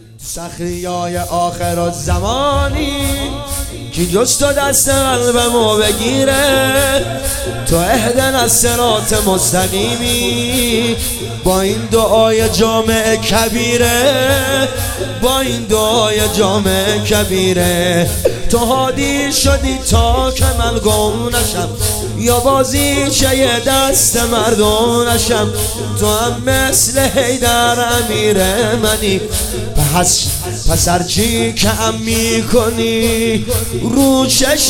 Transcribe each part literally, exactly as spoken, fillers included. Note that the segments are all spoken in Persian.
سخریای آخر الزمانی کی جز تو دست قلبمو بگیره، تو اهدنا الصراط مستقیمی. با این دعای جامع کبیره، با این دعای جامع کبیره، تو هادی شدی تا که من گم نشم، یا بازیچه دست مردم نشم. تو هم مثل حیدر امیر منی، پس پس هرچی که هم میکنی رو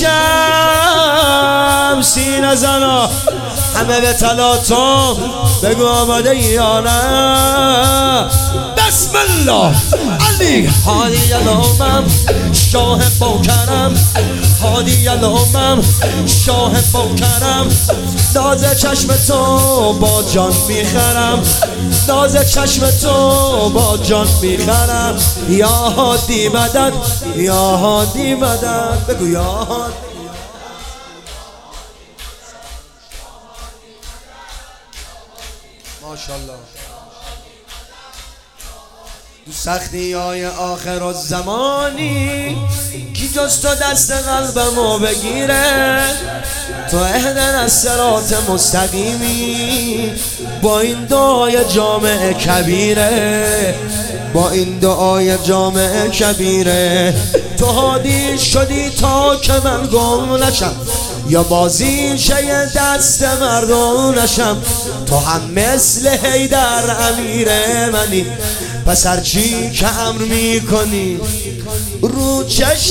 چشم سینه زنا همه به تلاطم بگو آماده یا نه. بسم الله علی هادی الامم شاه باکرم، هادی الامم شاه باکرم. ناز چشم تو با جان میخرم، ناز چشم تو با جان میخرم. یا هادی مدد، یا هادی مدد، بگو یا هادی. ماشاءالله. تو سختی های آخر الزمانی کی جز تو دست قلبمو بگیره، تو اهدنا الصراط مستقیمی. با این دعای جامع کبیره، با این دعای جامع کبیره، تو هادی شدی تا که من گم نشم، یا بازیچه دست مردم نشم. تو هم مثل حیدر امیر منی، پس هرچی که امر میکنی رو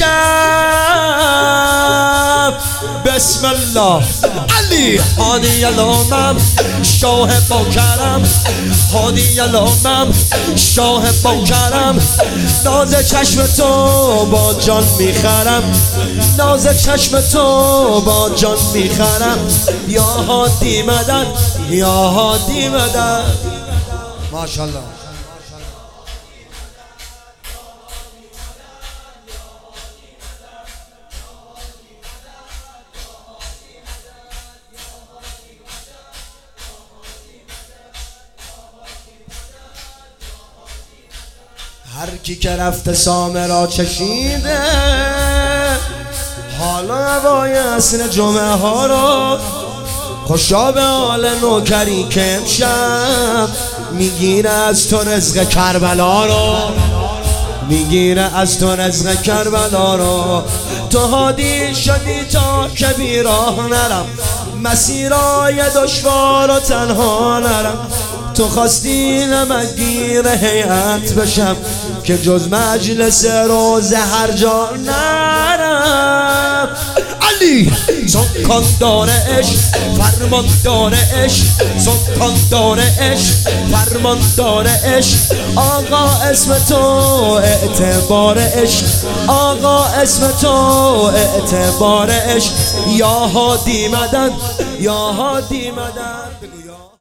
چشم. بسم الله علی هادی الامم شاه باکرم، هادی الامم شاه باکرم. ناز چشم تو با جان میخرم، ناز چشم تو با جان میخرم. یا هادی مدد، یا هادی مدد. ماشاءالله. هر کی که رفته سامه را چشیده، حالا هوای اصل جمعه ها را خوشا به حال نوکری که امشب میگیره از تو رزق کربلا رو، میگیره از تو رزق کربلا رو. تو هادی شدی تا که بی راه نرم، مسیرای دشوار و تنها نرم. تو خواستی نمگیر هیئت بشم، که جز مجلس روز هر جا نرم. علی سکاندار عشق، فرماندار عشق، سکاندار عشق، فرماندار عشق. آقا اسم تو اعتبار عشق، آقا اسم تو اعتبار عشق. یا هادی مدد، یا هادی مدد.